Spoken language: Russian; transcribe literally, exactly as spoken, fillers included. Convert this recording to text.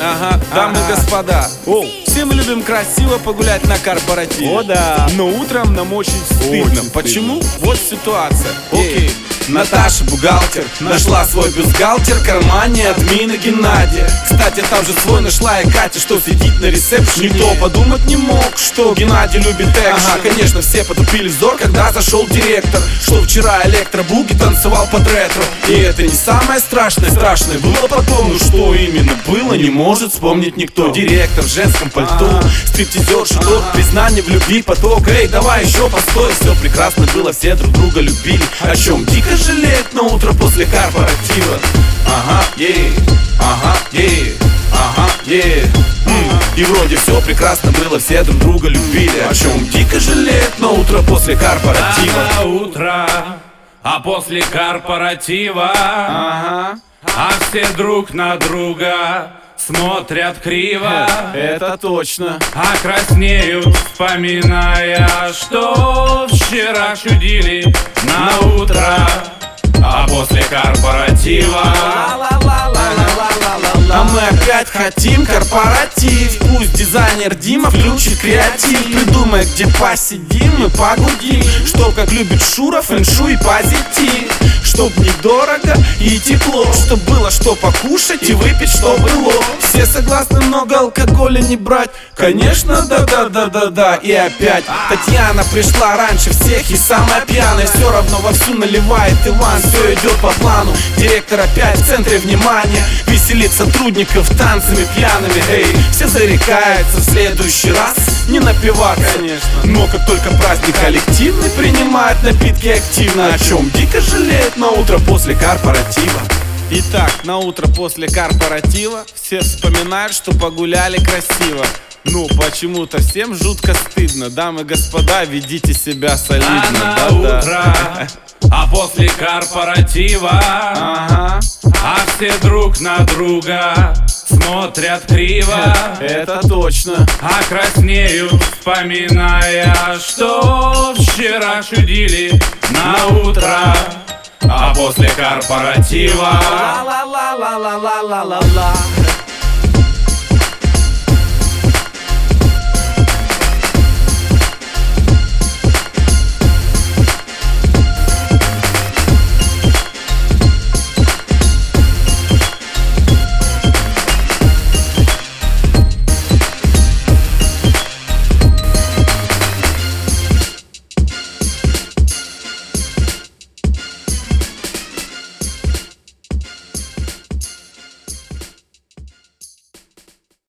Ага, дамы и господа, О, все мы любим красиво погулять на корпоративе. о да. Но утром нам очень стыдно. Очень Почему? Вот ситуация. Эй. Окей. Наташа, бухгалтер, нашла свой бюстгальтер в кармане админа Геннадия. Кстати, там же свой нашла и Катя, что сидит на ресепшене. Никто подумать не мог, что Геннадий любит экшен. Ага, конечно, все потупили взор, когда зашел директор. Что вчера электробуги танцевал под ретро. И это не самое страшное, страшное было потом. Ну что именно было, не может вспомнить никто. Директор в женском пальто, стриптизерша, тот, признание в любви, поток. Эй, давай еще постой, все прекрасно было, все друг друга любили. О чем дико жалеет на утро после корпоратива. Ага, ей, ага, ей, ага, ей. М, И вроде все прекрасно было, все друг друга любили. О чем дико жалеет на утро после корпоратива. На утро, а после корпоратива, Ага, а все друг на друга смотрят криво, это точно. а краснеют, вспоминая, что вчера чудили на утро, а после корпоратива. А мы опять хотим корпоратив. Пусть дизайнер Дима включит креатив. Придумай, где посидим и погудим. Чтоб, как любит Шура, фэншуй и позитив. Чтоб недорого и тепло. Чтоб было что покушать и выпить, что было. Все согласны много алкоголя не брать? Конечно, да-да-да-да-да. И опять Татьяна пришла раньше всех и самая пьяная. Все равно вовсю наливает Иван. Все идет по плану. Директор опять в центре внимания. Веселит сотрудников танцами пьяными. Эй, все зарекаются в следующий раз не напиваться, конечно. Но как только праздник коллективный, принимает напитки активно. О чем дико жалеет на утро после корпоратива. Итак, на утро после корпоратива все вспоминают, что погуляли красиво. Ну, почему-то всем жутко стыдно. Дамы и господа, ведите себя солидно. А на Да-да. утро, а после корпоратива, Ага, а все друг на друга смотрят криво, это точно. а краснеют, вспоминая, что вчера чудили на утро, а после корпоратива. Ла-ла-ла-ла-ла-ла-ла-ла.